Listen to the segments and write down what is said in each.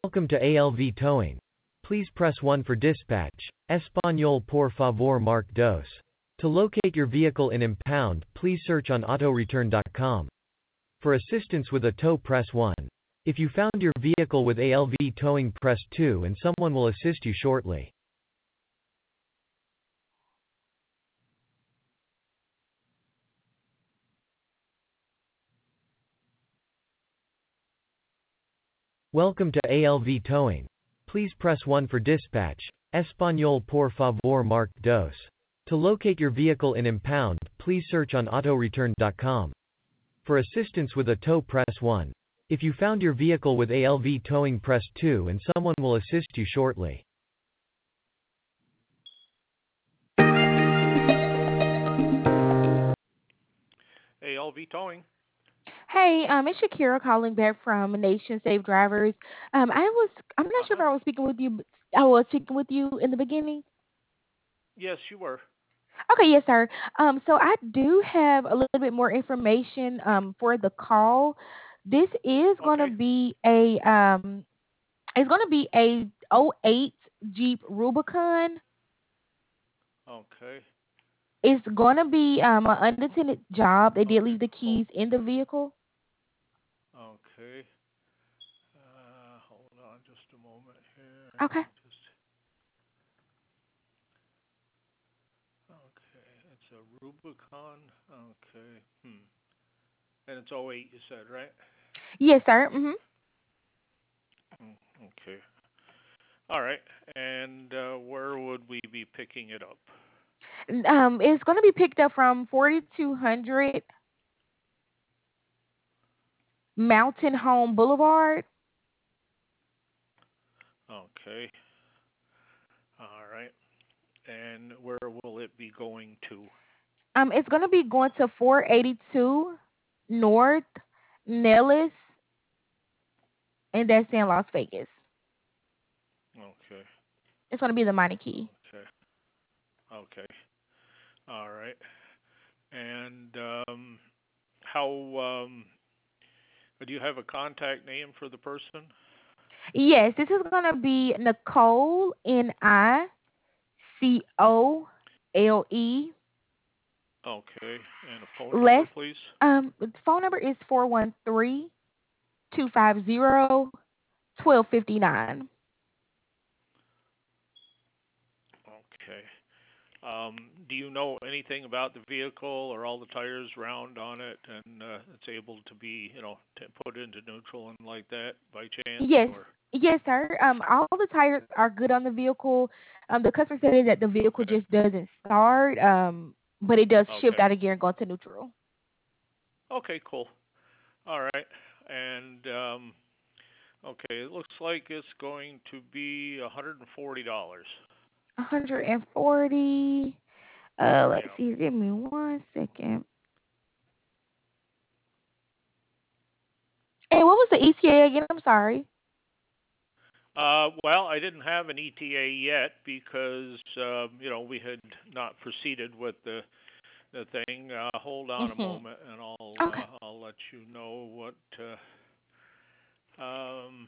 Welcome to ALV Towing. Please press 1 for dispatch. Español por favor marque dos. To locate your vehicle in impound, please search on autoreturn.com. For assistance with a tow, press 1. If you found your vehicle with ALV Towing, press 2 and someone will assist you shortly. Welcome to ALV Towing. Please press 1 for dispatch. Español por favor marque dos. To locate your vehicle in impound, please search on autoreturn.com. For assistance with a tow, press 1. If you found your vehicle with ALV Towing, press 2 and someone will assist you shortly. ALV Towing. Hey, it's Shakira calling back from Nation Safe Drivers. I'm not sure if Uh-huh. I was speaking with you, but I was speaking with you in the beginning. Yes, you were. Okay, yes, sir. So I do have a little bit more information for the call. This is going to Okay. be a '08 Jeep Rubicon. Okay. It's going to be an unattended job. They did Okay. leave the keys in the vehicle. Okay. Hold on just a moment here. Okay. Okay. It's a Rubicon. Okay. And it's '08, you said, right? Yes, sir. Mhm. Okay. All right. And where would we be picking it up? It's going to be picked up from 4200 Mountain Home Boulevard. Okay. All right. And where will it be going to? It's going to be going to 482 North Nellis, and that's in Las Vegas. Okay. It's going to be the Monte Key. Okay. Okay. All right. And how do you have a contact name for the person? Yes, this is going to be Nicole, Nicole. Okay. And a phone number, Les, please? the phone number is 413-250-1259. Okay. Do you know anything about the vehicle or all the tires round on it and it's able to be, put into neutral and like that by chance Yes, or? yes, sir. All the tires are good on the vehicle. The customer said that the vehicle Okay. just doesn't start, but it does shift Okay. out of gear and go into neutral. Okay, cool. All right. And okay, it looks like it's going to be $140. 140. Let's Yeah. see. Give me 1 second. Hey, what was the ETA again? I'm sorry. Well, I didn't have an ETA yet because we had not proceeded with the thing. Hold on a Mhm. moment, and Okay. I'll let you know what. Um,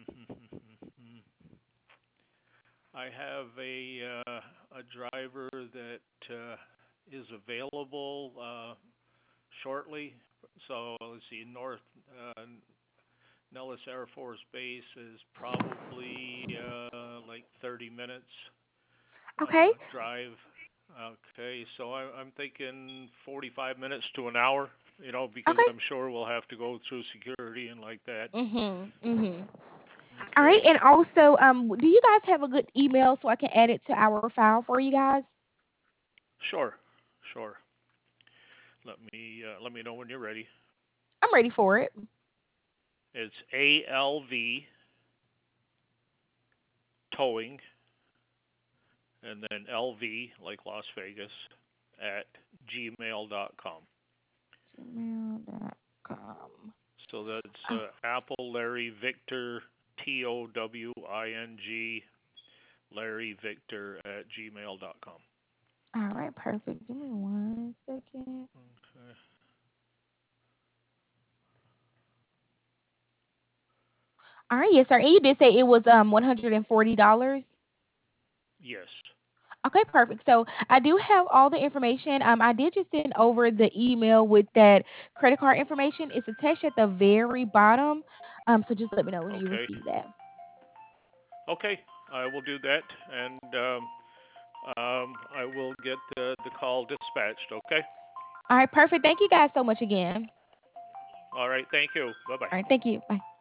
I have a driver that is available shortly. So let's see, North Nellis Air Force Base is probably like 30 minutes Okay. drive. Okay, so I'm thinking 45 minutes to an hour, because Okay. I'm sure we'll have to go through security and like that. Mhm. Mhm. All right. Okay, And also, do you guys have a good email so I can add it to our file for you guys? sure, sure. Let me know when you're ready. I'm ready for it. It's ALV towing and then LV like Las Vegas at gmail.com. Gmail.com. So that's Oh, Apple Larry Victor TOWING Larry Victor at gmail.com. all right. Perfect. Give me 1 second. Okay. All right, yes, sir. And you did say it was $140. Yes. Okay, perfect. So I do have all the information. I did just send over the email with that credit card information. It's attached at the very bottom. So just let me know when you Okay. receive that. Okay. I will do that, and I will get the call dispatched. Okay. All right, perfect. Thank you guys so much again. All right. Thank you. Bye bye. All right, thank you. Bye.